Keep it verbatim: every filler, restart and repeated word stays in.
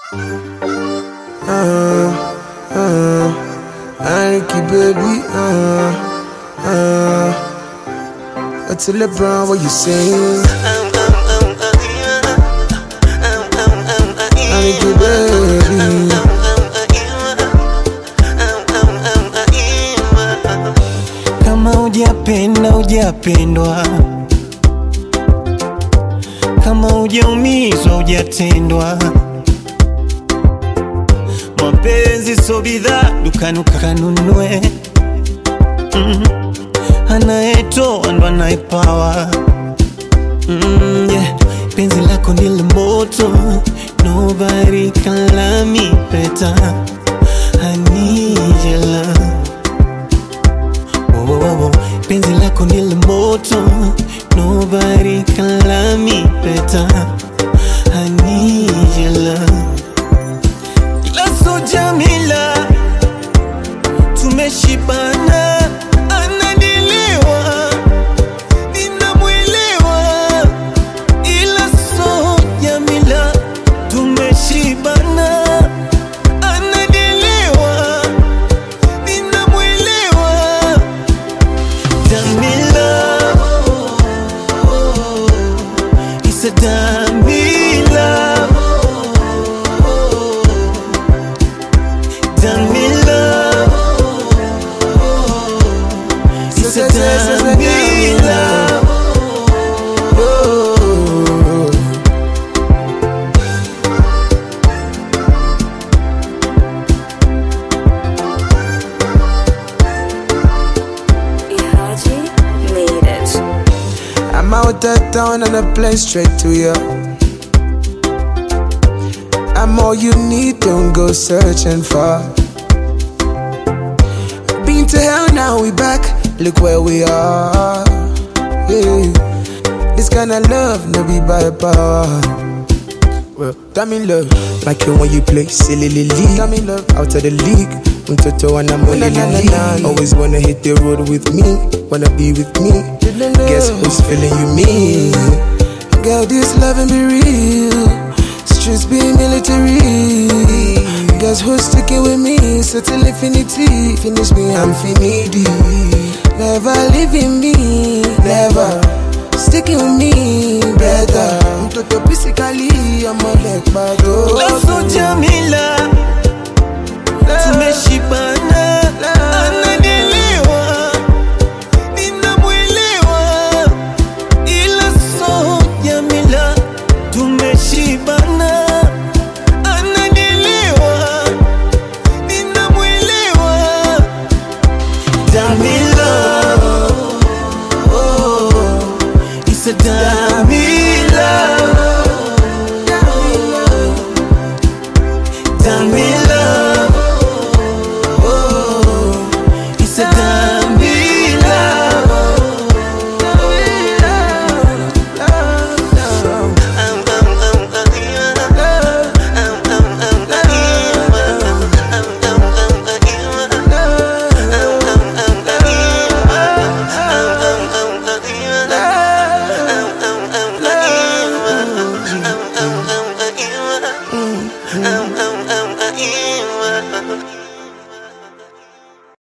Uh, uh, Anarchy, baby. Uh, uh. What's the LeBron? What you saying? Anarchy, baby. Kama hujapenda hujapendwa, kama hujaumizwa hujatendwa. Mapenzi so bidhaa dukani ukanunue. mm. Anayetoa ndo anayepawa. mm, yeah. Penzi lako ndilo moto, nobody can love me better. I need your love. Oh, oh, oh. Penzi lako ndilo moto, nobody can love me better. I need your love. So Jamila, tumeshibana, ananielewa, ninamwelewa. Ila so Jamila, tumeshibana, ananielewa, ninamwelewa. Jamila, it's a Jamila. I'm out of town and I play straight to you. I'm all you need, don't go searching for. Been to hell, now we back, look where we are. Yeah, this kind of love, no be by power. Well, damn in love, like it when you play silly league. Damn in love, out of the league. Toto and I'm on the league. Always wanna hit the road with me, wanna be with me. Guess who's feeling you, me? Girl, this loving be real. Streets be military. Guess who's sticking with me? So till infinity, finish me, I'm finity. Never leaving me, never sticking with me, better. Toto physically, I'm a leg bad.